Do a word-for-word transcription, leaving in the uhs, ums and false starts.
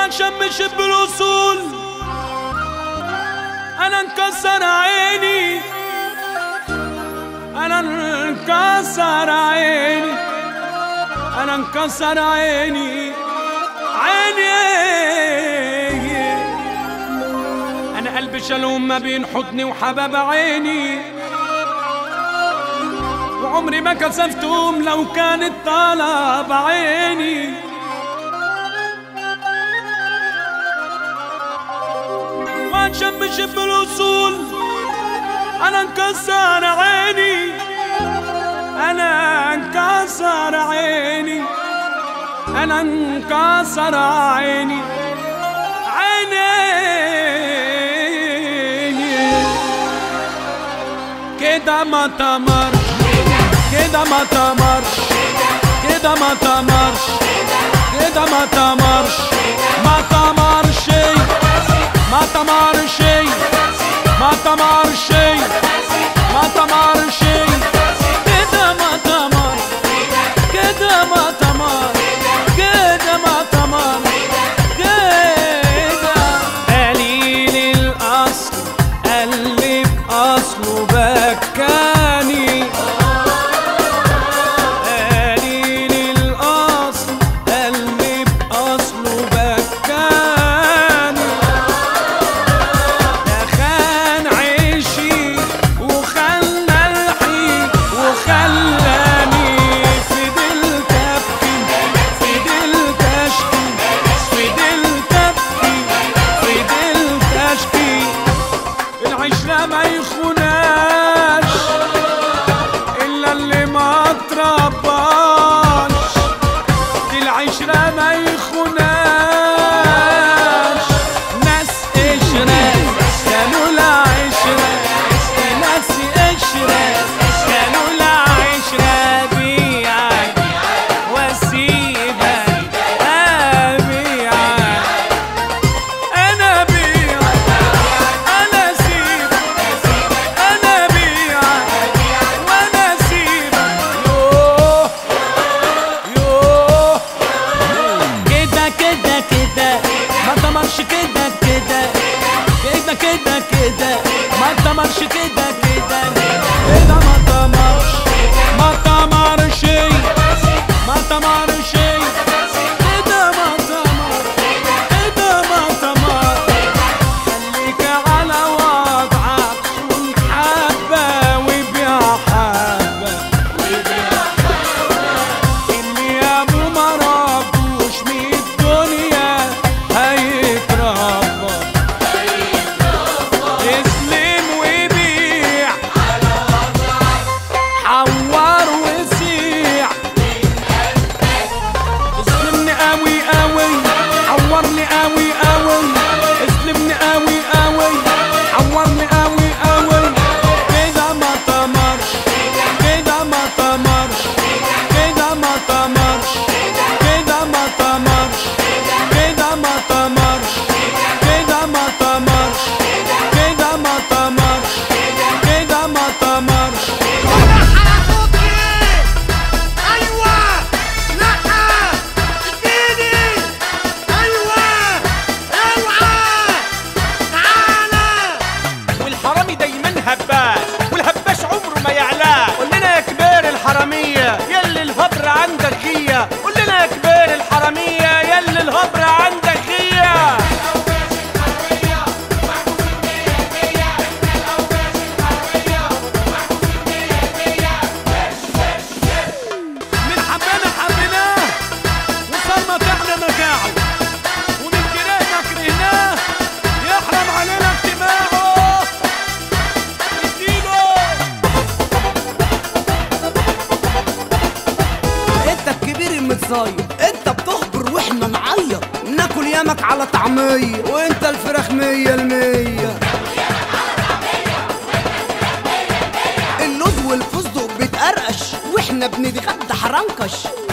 واشمش بالاصول. انا انكسر عيني، انا انكسر عيني، انا انكسر عيني عيني. انا قلبي شلوم ما بين حضني وحباب عيني، وعمري ما كسفتهم لو كانت طالب عيني. واشمش بالاصول. انا انكسر عيني، انا انكسر عيني، انا انكسر عيني عيني. كده ما تمرش، كده ما تمرش، كده ما تمرش، كده ما تمرش، ما تمرش، ما تمرش، ما تمرش، ما تمرش، كده ما تمر، كده ما تمر، كده ما تمر، كده. قليل الأصل اللي بأصله بكاني، قليل الأصل اللي بأصله بكاني. دخان عيشي وخلى الحي وخلاني فضلت أبكي، فضلت أشكي، فضلت أبكي، فضلت أشكي. العشرة ما يخوناش إلا اللي ما ترباش، دي العشرة ما يخوناش. ناس قشرة كانوا العشرة، ناس قشرة كانوا العشرة. بيعك واسيبك أبيعك، أنا بيعك أنا سيبك، أنا بيعك وأنا سيبك. يوه يوه كده كده كده ما تمرش، كده كده كده كده كده ما تمرش، كده كده كده ما تمرش، ما تمرش، ما تمرش، كده ما تمر، كده ما تمر. خليك على وضعك صون حبة وبيع حبة، اللي يا ابو ما ربوش من الدنيا هيتربى. اسلم وبيع، حور وسيع. اسلمني قوي قوي، حورني قوي قوي، اسلمني قوي قوي، حورني قوي قوي. كده ما تمرش، كده ما تمرش، كده ما تمرش، كده ما تمرش، كده ما تمرش، كده ما تمرش، كده ما تمرش، كده ما تمرش. والحرامي دايما هباش، والهباش عمره ما يعلاه. قول لنا يا كبير الحرامية يلي الهبر عندك هي، قول لنا يا كبير الحرامية يلي الهبر عندك هي. من حبينا حبيناه وصلنا تحنا مكاعه، ومن كرهنا كرهناه يحرم علينا اتباعه. اديله انت الكبير المتصاير، انت بتخبر واحنا نعيط. ناكل يامك على طعمية وانت الفراخ مية المية. اللوز والفستق بيتقرقش واحنا بنتغدى حرنكش.